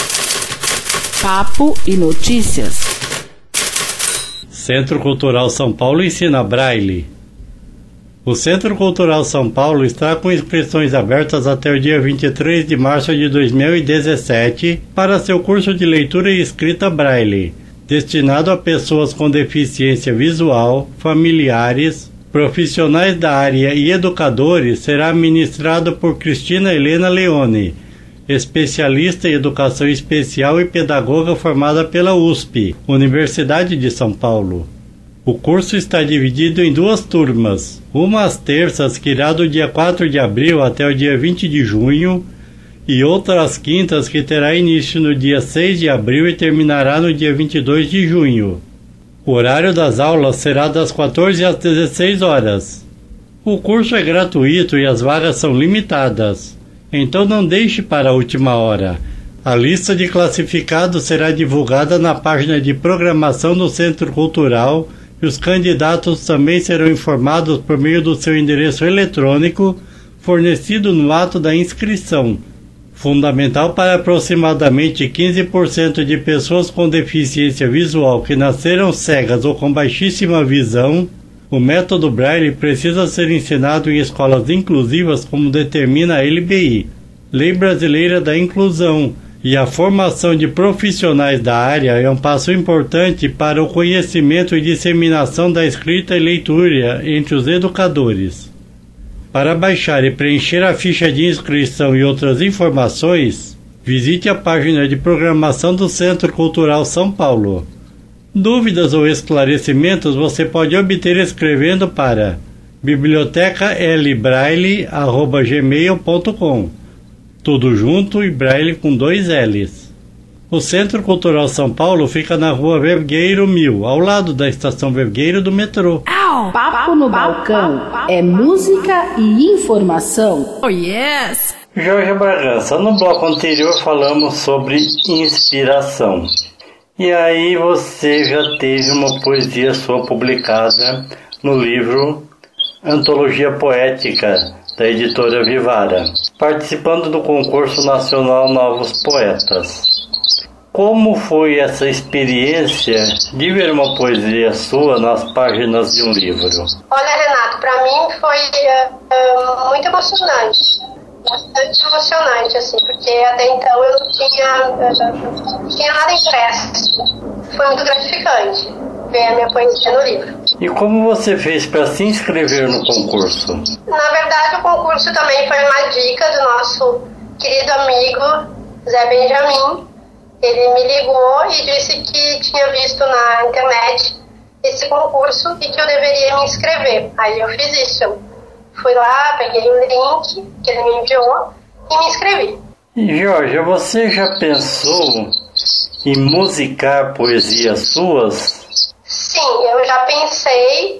Papo e Notícias. Centro Cultural São Paulo ensina Braille. O Centro Cultural São Paulo está com inscrições abertas até o dia 23 de março de 2017 para seu curso de leitura e escrita Braille, destinado a pessoas com deficiência visual, familiares, profissionais da área e educadores. Será ministrado por Cristina Helena Leone, especialista em educação especial e pedagoga formada pela USP, Universidade de São Paulo. O curso está dividido em 2 turmas, uma às terças, que irá do dia 4 de abril até o dia 20 de junho, e outra às quintas, que terá início no dia 6 de abril e terminará no dia 22 de junho. O horário das aulas será das 14 às 16 horas. O curso é gratuito e as vagas são limitadas, então não deixe para a última hora. A lista de classificados será divulgada na página de programação do Centro Cultural e os candidatos também serão informados por meio do seu endereço eletrônico fornecido no ato da inscrição. Fundamental para aproximadamente 15% de pessoas com deficiência visual que nasceram cegas ou com baixíssima visão, o método Braille precisa ser ensinado em escolas inclusivas, como determina a LBI, Lei Brasileira da Inclusão, e a formação de profissionais da área é um passo importante para o conhecimento e disseminação da escrita e leitura entre os educadores. Para baixar e preencher a ficha de inscrição e outras informações, visite a página de programação do Centro Cultural São Paulo. Dúvidas ou esclarecimentos você pode obter escrevendo para bibliotecalbraille@gmail.com. Tudo junto e Braille com 2 L's. O Centro Cultural São Paulo fica na Rua Vergueiro 1000, ao lado da Estação Vergueiro do metrô. Papo no Balcão é música e informação. Oh, yes! Jorge Bragança, no bloco anterior falamos sobre inspiração. E aí você já teve uma poesia sua publicada no livro Antologia Poética, da editora Vivara, participando do concurso nacional Novos Poetas. Como foi essa experiência de ver uma poesia sua nas páginas de um livro? Olha, Renato, para mim foi muito emocionante. Bastante emocionante, assim, porque até então eu não tinha nada impresso. Foi muito gratificante ver a minha poesia no livro. E como você fez para se inscrever no concurso? Na verdade, o concurso também foi uma dica do nosso querido amigo Zé Benjamin. Ele me ligou e disse que tinha visto na internet esse concurso e que eu deveria me inscrever. Aí eu fiz isso. Eu fui lá, peguei o link que ele me enviou e me inscrevi. E Jorge, você já pensou em musicar poesias suas? Sim, eu já pensei.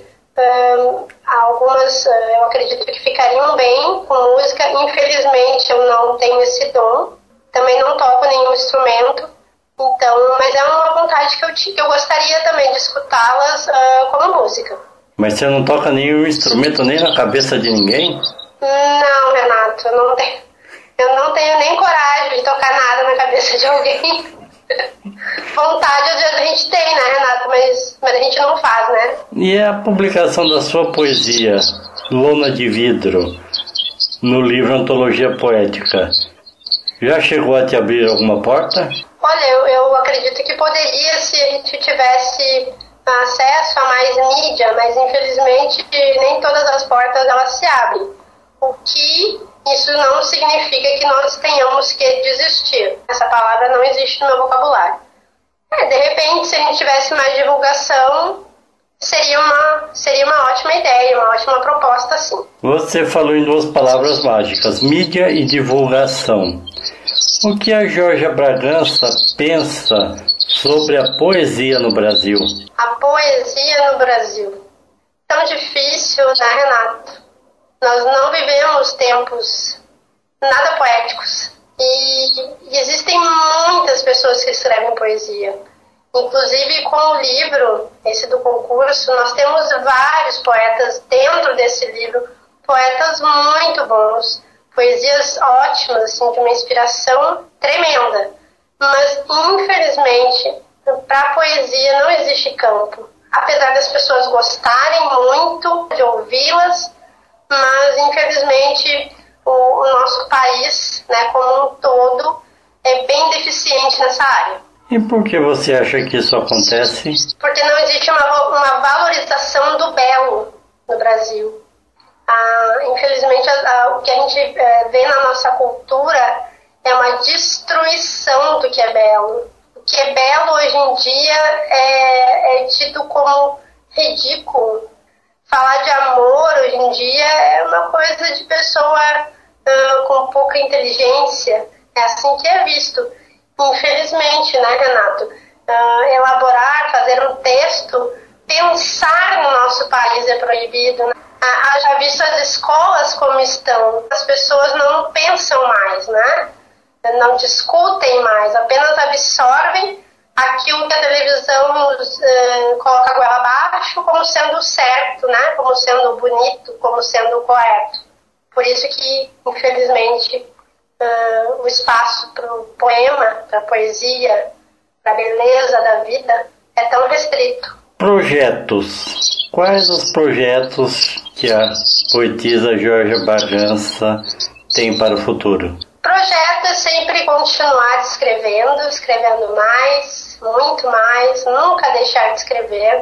Algumas eu acredito que ficariam bem com música. Infelizmente eu não tenho esse dom. Também não toco nenhum instrumento, então, mas é uma vontade que eu gostaria também de escutá-las como música. Mas você não toca nenhum instrumento nem na cabeça de ninguém? Não, Renato, eu não tenho nem coragem de tocar nada na cabeça de alguém. Vontade a gente tem, né, Renato, mas a gente não faz, né? E a publicação da sua poesia, Lona de Vidro, no livro Antologia Poética, já chegou a te abrir alguma porta? Olha, eu acredito que poderia se a gente tivesse acesso a mais mídia, mas infelizmente nem todas as portas elas se abrem. O que isso não significa que nós tenhamos que desistir. Essa palavra não existe no meu vocabulário. De repente, se a gente tivesse mais divulgação, seria uma ótima ideia, uma ótima proposta, sim. Você falou em 2 palavras mágicas, mídia e divulgação. O que a Jorge Bragança pensa sobre a poesia no Brasil? A poesia no Brasil. Tão difícil, né, Renato? Nós não vivemos tempos nada poéticos. E existem muitas pessoas que escrevem poesia. Inclusive, com o livro, esse do concurso, nós temos vários poetas dentro desse livro, poetas muito bons, poesias ótimas, assim, de uma inspiração tremenda. Mas, infelizmente, para a poesia não existe campo. Apesar das pessoas gostarem muito de ouvi-las, mas, infelizmente, o nosso país, né, como um todo, é bem deficiente nessa área. E por que você acha que isso acontece? Porque não existe uma valorização do belo no Brasil. Infelizmente, o que a gente vê na nossa cultura é uma destruição do que é belo. O que é belo hoje em dia é tido como ridículo. Falar de amor hoje em dia é uma coisa de pessoa com pouca inteligência. É assim que é visto. Infelizmente, né, Renato? Elaborar, fazer um texto, pensar no nosso país é proibido. Né? Já visto as escolas como estão. As pessoas não pensam mais, né? Não discutem mais, apenas absorvem aquilo que a televisão coloca a goela abaixo como sendo certo, né? Como sendo bonito, como sendo correto. Por isso que, infelizmente, o espaço para o poema, para a poesia, para a beleza da vida é tão restrito. Projetos. Quais os projetos que a poetisa Georgia Bragança tem para o futuro? Projeto é sempre continuar escrevendo mais, muito mais, nunca deixar de escrever.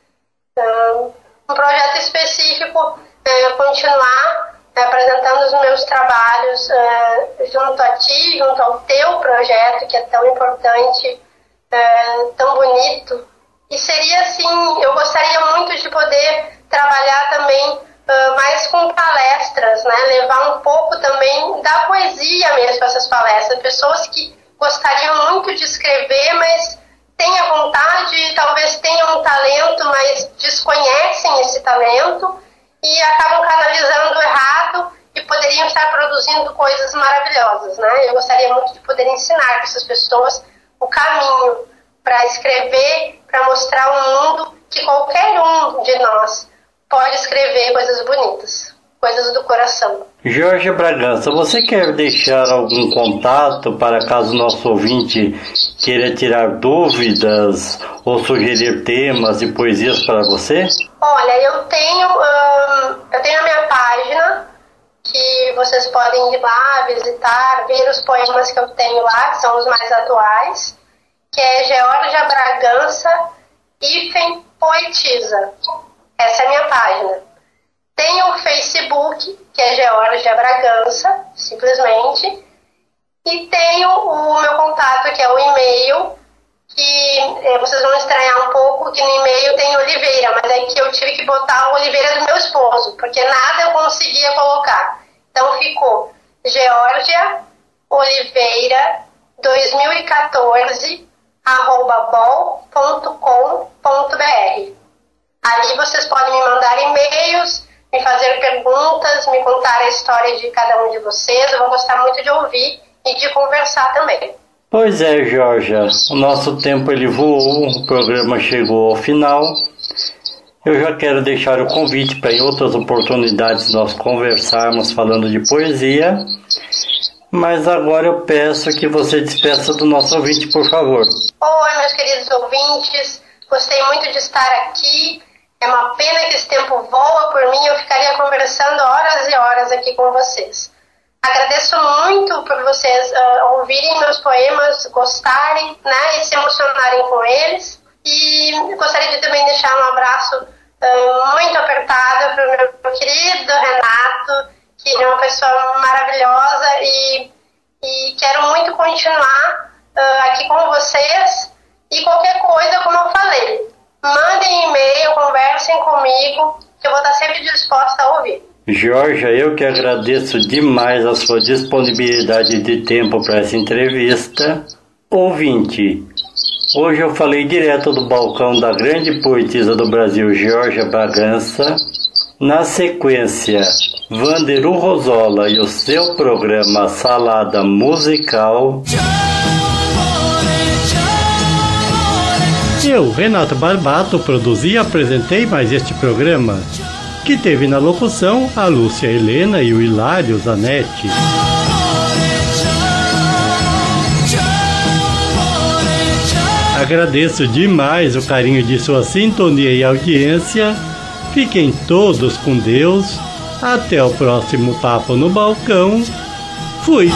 Um projeto específico é continuar apresentando os meus trabalhos junto a ti, junto ao teu projeto, que é tão importante, tão bonito. E seria assim, eu gostaria muito de poder trabalhar também mais com palestras, né? Levar um pouco também da poesia mesmo para essas palestras. Pessoas que gostariam muito de escrever, mas têm a vontade, talvez tenham um talento, mas desconhecem esse talento e acabam canalizando errado e poderiam estar produzindo coisas maravilhosas, né? Eu gostaria muito de poder ensinar para essas pessoas o caminho para escrever, para mostrar ao mundo que qualquer um de nós pode escrever coisas bonitas, coisas do coração. Georgia Bragança, você quer deixar algum contato para caso nosso ouvinte queira tirar dúvidas ou sugerir temas e poesias para você? Olha, eu tenho a minha página, que vocês podem ir lá, visitar, ver os poemas que eu tenho lá, que são os mais atuais, que é Georgia Bragança Poetisa. Essa é a minha página. Tem o Facebook, que é Georgia Bragança, simplesmente. E tenho o meu contato, que é o e-mail, que vocês vão estranhar um pouco, que no e-mail tem Oliveira, mas é que eu tive que botar o Oliveira do meu esposo, porque nada eu conseguia colocar. Então ficou Georgia Oliveira 2014 @bol.com.br. Ali vocês podem me mandar e-mails, me fazer perguntas, me contar a história de cada um de vocês. Eu vou gostar muito de ouvir e de conversar também. Pois é, Georgia, o nosso tempo ele voou, o programa chegou ao final. Eu já quero deixar o convite para em outras oportunidades nós conversarmos falando de poesia. Mas agora eu peço que você despeça do nosso ouvinte, por favor. Oi, meus queridos ouvintes. Gostei muito de estar aqui. É uma pena que esse tempo voa por mim. Eu ficaria conversando horas e horas aqui com vocês. Agradeço muito por vocês ouvirem meus poemas, gostarem, né, e se emocionarem com eles. E gostaria de também deixar um abraço muito apertado para o meu querido Renato, que é uma pessoa maravilhosa, e quero muito continuar aqui com vocês. E qualquer coisa, como eu falei, mandem e-mail, conversem comigo, que eu vou estar sempre disposta a ouvir. Georgia, eu que agradeço demais a sua disponibilidade de tempo para essa entrevista. Ouvinte, hoje eu falei direto do balcão da grande poetisa do Brasil, Georgia Bragança. Na sequência, Vanderu Rosola e o seu programa Salada Musical. Eu, Renato Barbato, produzi e apresentei mais este programa, que teve na locução a Lúcia Helena e o Hilário Zanetti. Agradeço demais o carinho de sua sintonia e audiência. Fiquem todos com Deus. Até o próximo Papo no Balcão. Fui!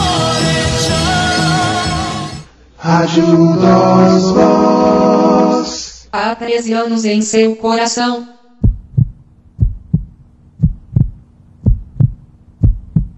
Rádio dos Voz. Há 13 anos em seu coração.